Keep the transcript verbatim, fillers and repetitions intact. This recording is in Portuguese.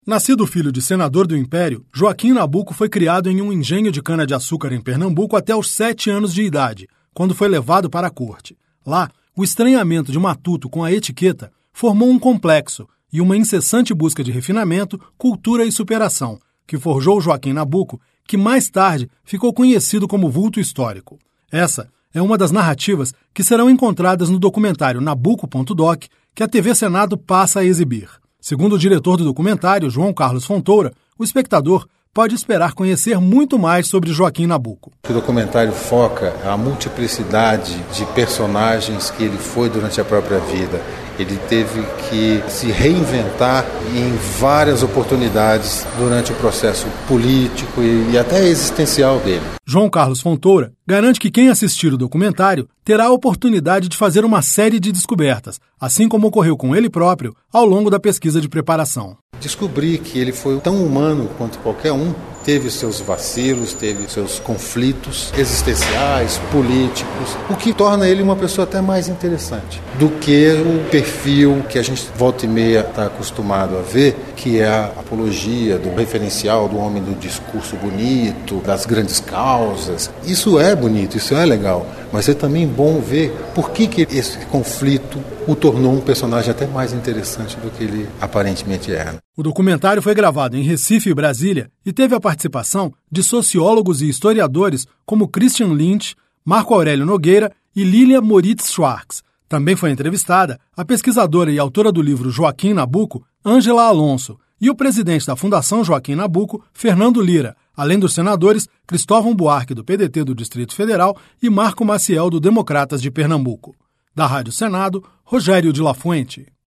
Nascido filho de senador do Império, Joaquim Nabuco foi criado em um engenho de cana-de-açúcar em Pernambuco até os sete anos de idade, quando foi levado para a corte. Lá, o estranhamento de Matuto com a etiqueta formou um complexo e uma incessante busca de refinamento, cultura e superação, que forjou Joaquim Nabuco, que mais tarde ficou conhecido como vulto histórico. Essa é uma das narrativas que serão encontradas no documentário Nabuco ponto doc, que a T V Senado passa a exibir. Segundo o diretor do documentário, João Carlos Fontoura, o espectador pode esperar conhecer muito mais sobre Joaquim Nabuco. O documentário foca a multiplicidade de personagens que ele foi durante a própria vida. Ele teve que se reinventar em várias oportunidades durante o processo político e até existencial dele. João Carlos Fontoura garante que quem assistir o documentário terá a oportunidade de fazer uma série de descobertas, assim como ocorreu com ele próprio ao longo da pesquisa de preparação. Descobri que ele foi tão humano quanto qualquer um, teve seus vacilos, teve seus conflitos existenciais, políticos, o que torna ele uma pessoa até mais interessante do que o perfil que a gente volta e meia está acostumado a ver, que é a apologia do referencial do homem do discurso bonito, das grandes causas. Isso é bonito, isso é legal, mas é também bom ver por que, que esse conflito o tornou um personagem até mais interessante do que ele aparentemente era. O documentário foi gravado em Recife e Brasília e teve a participação de sociólogos e historiadores como Christian Lynch, Marco Aurélio Nogueira e Lilia Moritz Schwartz. Também foi entrevistada a pesquisadora e autora do livro Joaquim Nabuco, Ângela Alonso, e o presidente da Fundação Joaquim Nabuco, Fernando Lira, além dos senadores Cristóvão Buarque, do P D T do Distrito Federal, e Marco Maciel, do Democratas de Pernambuco. Da Rádio Senado, Rogério de La Fuente.